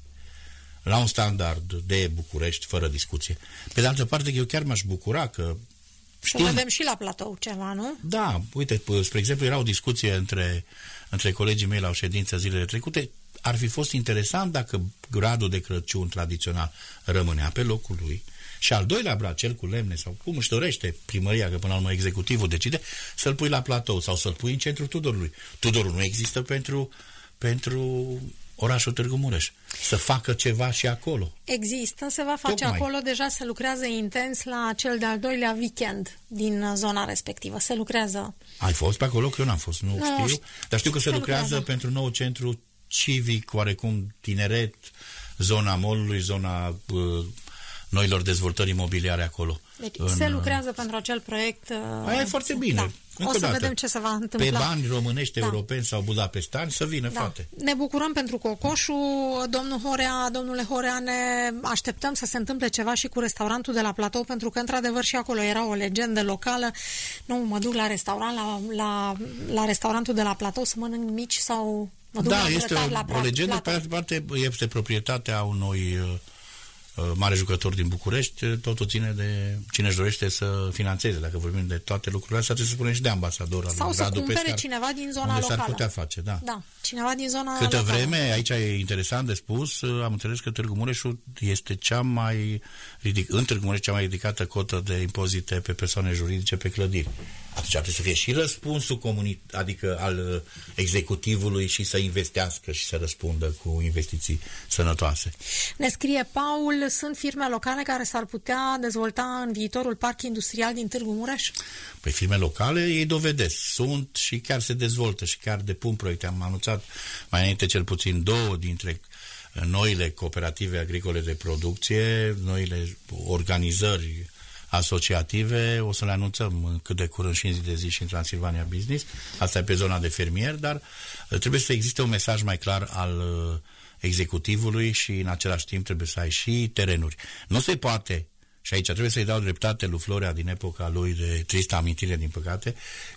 la un standard de București, fără discuție. Pe de altă parte, eu chiar m-aș bucura că
știm... Să vedem și la platou ceva, nu?
Da, uite, spre exemplu, era o discuție între, între colegii mei la o ședință zilele trecute. Ar fi fost interesant dacă gradul de Crăciun tradițional rămânea pe locul lui și al doilea brad, cel cu lemne sau cum își dorește primăria, că până la urmă executivul decide, să-l pui la platou sau să-l pui în centrul Tudorului. Tudorul nu există pentru, pentru orașul Târgu Mureș. Să facă ceva și acolo.
Există, se va face Tocmai. acolo, deja se lucrează intens la cel de-al doilea weekend din zona respectivă. Se lucrează... Ai
fost pe acolo? Că eu n-am fost, nu, nu știu. Dar știu că se, se lucrează, lucrează pentru nou centru civic, oarecum tineret, zona mall-ului, zona uh, noilor dezvoltări imobiliare acolo.
Deci în, se lucrează uh, pentru acel proiect. Uh,
aia e foarte bine. Da.
O să dată, vedem ce se va întâmpla.
Pe bani românești, da. europeni sau budapestani, să vină,
da.
frate.
Ne bucurăm pentru Cocoșul, domnul Horea, domnule Horea, ne așteptăm să se întâmple ceva și cu restaurantul de la platou, pentru că, într-adevăr, și acolo era o legendă locală. Nu, mă duc la restaurant, la, la, la restaurantul de la platou să mănânc mici sau... Mă duc
da,
la
este o,
la
o legendă, pe altă parte, este proprietatea unui... Uh, mare jucător din București, totul ține de cine își dorește să finanțeze. Dacă vorbim de toate lucrurile astea, trebuie să spunem și de ambasador al
sau să
Radu
cumpere
Pescar,
cineva din zona
unde
locală.
S-ar putea face, da.
Da, cineva din zona
Câtă
locală.
vreme, aici e interesant de spus, am înțeles că Târgu Mureșul este cea mai ridic, în Târgu Mureș cea mai ridicată cotă de impozite pe persoane juridice pe clădiri. Atunci ar trebui să fie și răspunsul comunit, adică al executivului și să investească și să răspundă cu investiții sănătoase.
Ne scrie Paul, sunt firme locale care s-ar putea dezvolta în viitorul parc industrial din Târgu Mureș?
Păi firme locale ei dovedesc, sunt și chiar se dezvoltă și chiar depun proiecte. Am anunțat mai înainte cel puțin două dintre noile cooperative agricole de producție, noile organizări asociative, o să le anunțăm cât de curând și în zi de zi și în Transilvania Business. Asta e pe zona de fermier, dar trebuie să existe un mesaj mai clar al executivului și în același timp trebuie să ai și terenuri. Nu se poate, și aici trebuie să-i dau dreptate lui Florea din epoca lui de tristă amintire, din păcate,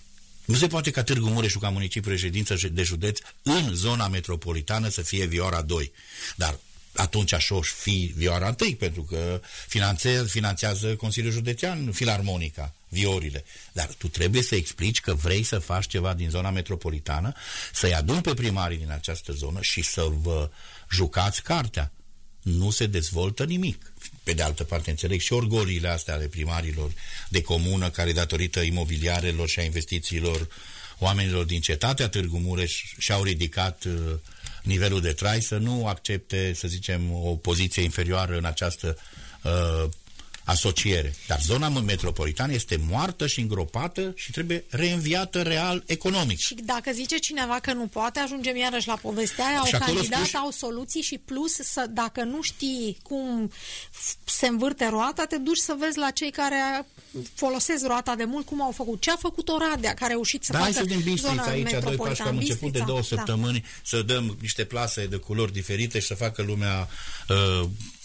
nu se poate ca Târgu Mureșul, ca municipiu reședință de județ, în zona metropolitană să fie Vioara doi. Dar atunci așa o fi Vioara întâi, pentru că finanțează, finanțează Consiliul Județean Filarmonica, viorile. Dar tu trebuie să explici că vrei să faci ceva din zona metropolitană, să-i aduni pe primarii din această zonă și să vă jucați cartea. Nu se dezvoltă nimic. Pe de altă parte, înțeleg și orgoliile astea ale primarilor de comună, care datorită imobiliarelor și a investițiilor oamenilor din cetatea Târgu Mureș și-au ridicat uh, nivelul de trai, să nu accepte, să zicem, o poziție inferioară în această uh, asociere. Dar zona metropolitană este moartă și îngropată și trebuie reînviată real economic.
Și dacă zice cineva că nu poate, ajungem iarăși la povestea aia, au candidat, spui... au soluții și plus, să, dacă nu știi cum se învârte roata, te duci să vezi la cei care folosesc roata de mult, cum au făcut. Ce a făcut Oradea, care a reușit să
da,
facă
zona metropolitană.
Aici,
doi pași, că am început de două
da.
săptămâni să dăm niște plase de culori diferite și să facă lumea uh,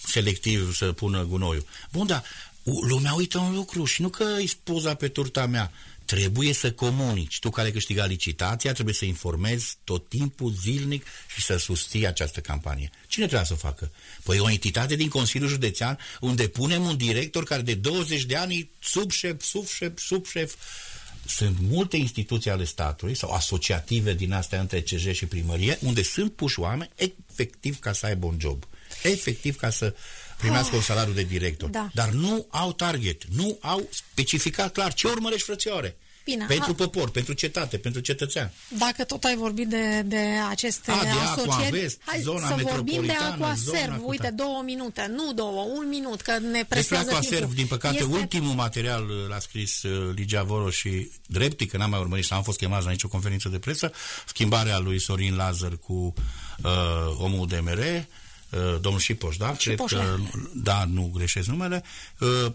selectiv să pună gunoiul. Bun, dar lumea uită un lucru și nu că e spuza pe turta mea. Trebuie să comunici. Tu care ai câștigat licitația trebuie să informezi tot timpul, zilnic și să susții această campanie. Cine trebuie să o facă? Păi o entitate din Consiliul Județean unde punem un director care de douăzeci de ani e subșef, subșef, subșef. Sunt multe instituții ale statului sau asociative din astea între C J și primărie unde sunt puși oameni efectiv ca să aibă un job. Efectiv ca să primească un salariu de director. Da. Dar nu au target, nu au specificat clar ce urmărești, frățioare. Bine, pentru a... popor, pentru cetate, pentru cetățean.
Dacă tot ai vorbit de, de aceste
a, de
asocieri,
Vest,
hai
zona
să vorbim de Aquaserv.
Cu...
Uite, două minute, nu două, un minut, că ne presează
Despre Aquaserv, din păcate, este... ultimul material l-a scris uh, Ligia Voro și Drepti, că n-am mai urmărit și n-am fost chemat la nicio conferință de presă, schimbarea lui Sorin Lazar cu uh, omul D M R, uh, domnul Șipoș, da?
Șipoș,
Cred că, da, nu greșesc numele. Uh,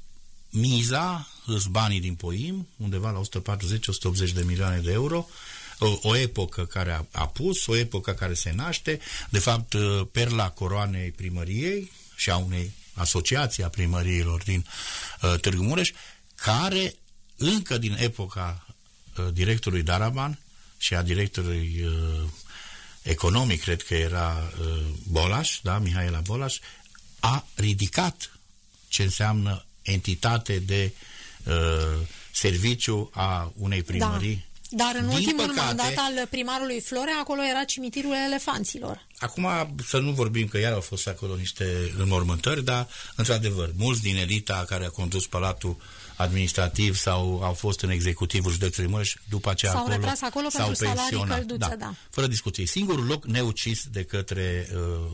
miza, îs banii din Poim, undeva la o sută patruzeci - o sută optzeci de milioane de euro, o, o epocă care a, a pus, o epocă care se naște, de fapt, perla coroanei primăriei și a unei asociații a primăriilor din uh, Târgu Mureș, care încă din epoca uh, directorului Daraban și a directorului uh, economic, cred că era uh, Bolaș, da, Mihaela Bolaș, a ridicat ce înseamnă entitate de uh, serviciu a unei primării.
Da. Dar în
Din
ultimul
păcate,
mandat al primarului Florea, acolo era cimitirul elefanților.
Acum să nu vorbim că iar au fost acolo niște înmormântări, dar într-adevăr, mulți din elita care a condus Palatul Administrativ sau au fost în executivul județului Mureș, după aceea
s-au
acolo
retras acolo pentru salarii călduțe, da. da.
Fără discuție. Singurul loc neucis de către uh,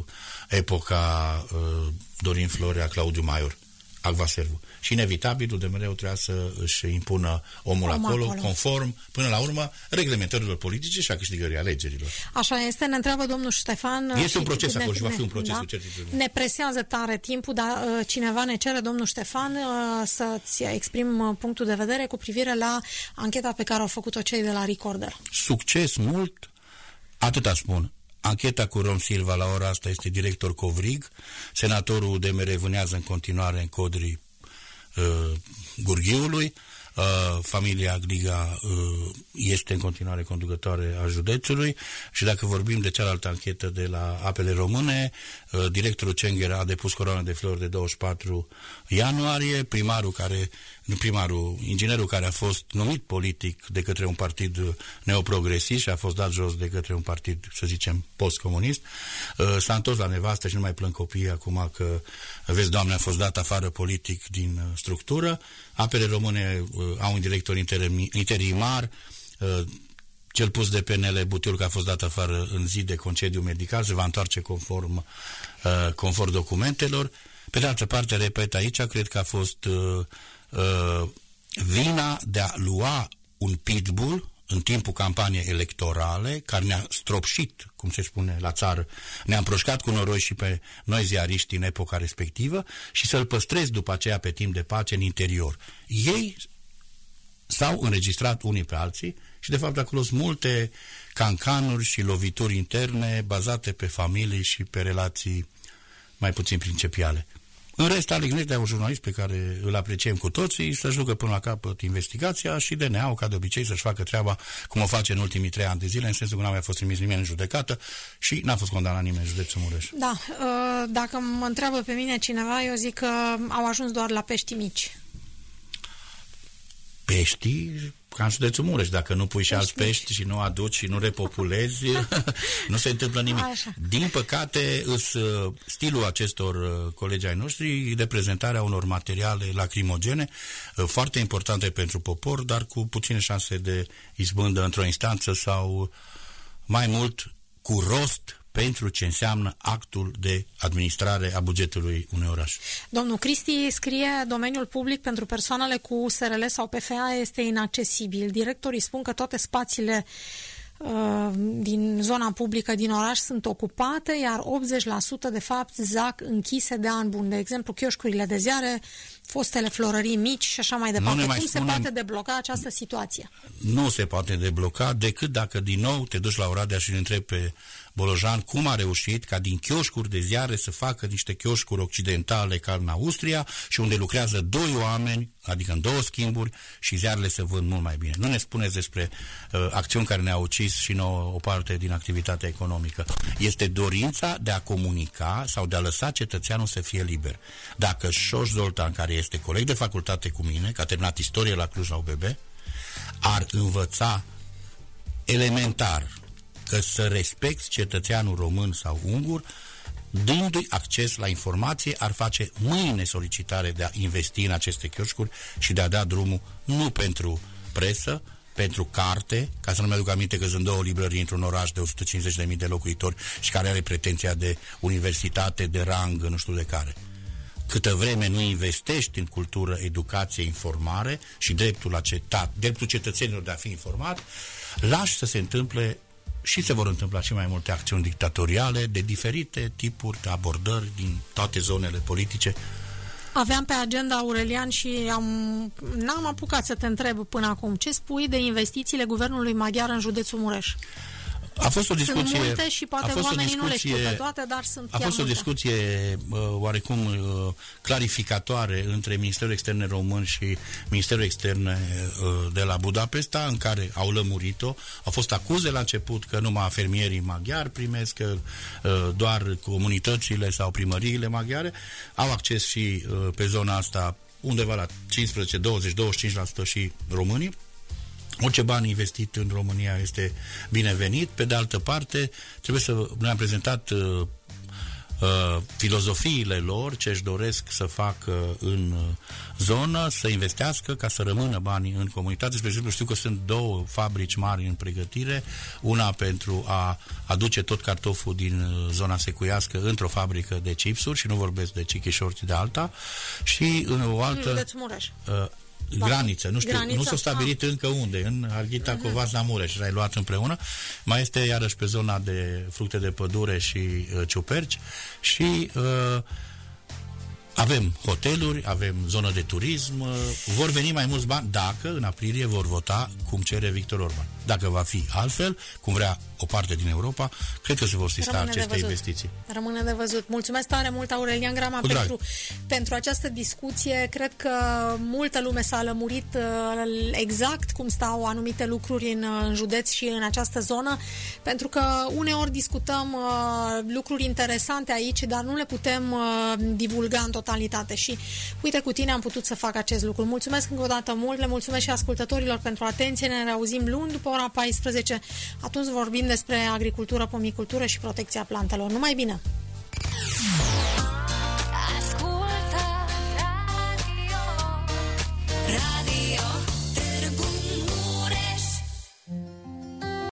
epoca uh, Dorin Florea, Claudiu Maior, Aquaservul. Și inevitabil, de mereu trebuia să își impună omul Om acolo, acolo, conform, până la urmă, reglementărilor politice și a câștigării alegerilor.
Așa este, ne întreabă domnul Ștefan.
Este un proces
ne,
acolo și va fi un proces
da,
cu certitudine.
Ne presează tare timpul, dar uh, cineva ne cere, domnul Ștefan, uh, să-ți exprim uh, punctul de vedere cu privire la ancheta pe care au făcut-o cei de la Recorder. Succes
mult, atâta spun. Ancheta cu Rom Silva la ora asta este director Covrig, senatorul D M R vânează în continuare în codrii uh, Gurghiului, uh, familia Gliga uh, este în continuare conducătoare a județului și dacă vorbim de cealaltă anchetă de la Apele Române, uh, directorul Cengher a depus coroană de flori de douăzeci și patru ianuarie, primarul care primarul, inginerul care a fost numit politic de către un partid neoprogresist și a fost dat jos de către un partid, să zicem, post-comunist, uh, s-a întors la nevastă și nu mai plâng copiii acum că, vezi, Doamne, a fost dat afară politic din uh, structură. Apele Române uh, au un director interimar, uh, cel pus de P N L, Butiul, că a fost dat afară în zi de concediu medical, se va întoarce conform, uh, conform documentelor. Pe de altă parte, repet aici, cred că a fost uh, uh, vina de a lua un pitbull în timpul campaniei electorale, care ne-a stropșit, cum se spune la țară, ne-a împroșcat cu noroi și pe noi ziariști în epoca respectivă și să-l păstrez după aceea pe timp de pace în interior. Ei s-au înregistrat unii pe alții și de fapt acolo sunt multe cancanuri și lovituri interne bazate pe familii și pe relații mai puțin principiale. În rest, Alex Nejdea e un jurnalist pe care îl apreciem cu toții, să-și ducă până la capăt investigația și D N A-ul, ca de obicei, să-și facă treaba cum o face în ultimii trei ani de zile, în sensul că n-a mai fost trimis nimeni în judecată și n-a fost condamnat nimeni în județul Mureș.
Da, dacă mă întreabă pe mine cineva, eu zic că au ajuns doar la pești mici.
Peștii, ca în județul Mureș, dacă nu pui și alți pești și nu aduci și nu repopulezi, nu se întâmplă nimic. Așa. Din păcate, stilul acestor colegi ai noștri de prezentarea unor materiale lacrimogene, foarte importante pentru popor, dar cu puține șanse de izbândă într-o instanță sau mai mult cu rost pentru ce înseamnă actul de administrare a bugetului unui oraș.
Domnul Cristi scrie: domeniul public pentru persoanele cu S R L sau P F A este inaccesibil. Directorii spun că toate spațiile uh, din zona publică din oraș sunt ocupate, iar optzeci la sută de fapt zac închise de an bun. De exemplu, chioșcurile de ziare fostele florării mici și așa mai departe.
mai
Cum
spunem...
se poate debloca această situație?
Nu se poate debloca decât dacă din nou te duci la Oradea și îl întrebi pe Bolojan cum a reușit ca din chioșcuri de ziare să facă niște chioșcuri occidentale ca în Austria și unde lucrează doi oameni, adică în două schimburi, și ziarele se vând mult mai bine. Nu ne spuneți despre uh, acțiuni care ne-au ucis și nouă o parte din activitatea economică. Este dorința de a comunica sau de a lăsa cetățeanul să fie liber. Dacă Șoș Zoltan, care este coleg de facultate cu mine, că a terminat istorie la Cluj la U B B, ar învăța elementar că să respecti cetățeanul român sau ungur, dându-i acces la informație, ar face mâine solicitare de a investi în aceste chioșcuri și de a da drumul nu pentru presă, pentru carte, ca să nu mi-aduc aminte că sunt două librării într-un oraș de o sută cincizeci de mii de locuitori și care are pretenția de universitate, de rang, nu știu de care. Câtă vreme nu investești în cultură, educație, informare și dreptul la cetat, dreptul cetățenilor de a fi informat, lași să se întâmple și se vor întâmpla și mai multe acțiuni dictatoriale de diferite tipuri de abordări din toate zonele politice.
Aveam pe agenda, Aurelian, și am, n-am apucat să te întreb până acum. Ce spui de investițiile guvernului maghiar în județul Mureș?
A fost o discuție...
Sunt multe și poate oamenii nu le știu pe toate, dar sunt chiar
A fost
multe.
o discuție uh, oarecum uh, clarificatoare între Ministerul Externe Român și Ministerul Externe uh, de la Budapesta, în care au lămurit-o. Au fost acuze la început că numai fermierii maghiari primesc, că uh, doar comunitățile sau primăriile maghiare au acces și uh, pe zona asta undeva la cincisprezece, douăzeci, douăzeci și cinci la sută și românii. Orice bani investit în România este binevenit. Pe de altă parte, trebuie să... Noi am prezentat uh, uh, filozofiile lor, ce își doresc să facă în zonă, să investească ca să rămână banii în comunitate. Spre exemplu, știu că sunt două fabrici mari în pregătire, una pentru a aduce tot cartoful din zona secuiască într-o fabrică de chipsuri, și nu vorbesc de Cichișor, ci de alta, și în o altă...
În județul Mureș.
Uh, graniță, nu știu,
graniță,
nu s-a stabilit
ah.
încă unde, în Arghita, uh-huh. Covasna, Mureș, l-ai luat împreună. Mai este iarăși pe zona de fructe de pădure și uh, ciuperci și uh, avem hoteluri, avem zonă de turism, uh, vor veni mai mulți bani dacă în aprilie vor vota cum cere Victor Orban. Dacă va fi altfel, cum vrea o parte din Europa, cred că se vor sista aceste investiții.
Rămâne de văzut. Mulțumesc tare mult, Aurelian Grama, pentru, pentru această discuție. Cred că multă lume s-a lămurit uh, exact cum stau anumite lucruri în, în județ și în această zonă, pentru că uneori discutăm uh, lucruri interesante aici, dar nu le putem uh, divulga în totalitate și uite, cu tine am putut să fac acest lucru. Mulțumesc încă o dată mult, le mulțumesc și ascultătorilor pentru atenție. Ne reauzim luni după ora paisprezece. Atunci vorbim despre agricultură, pomicultură și protecția plantelor. Numai bine!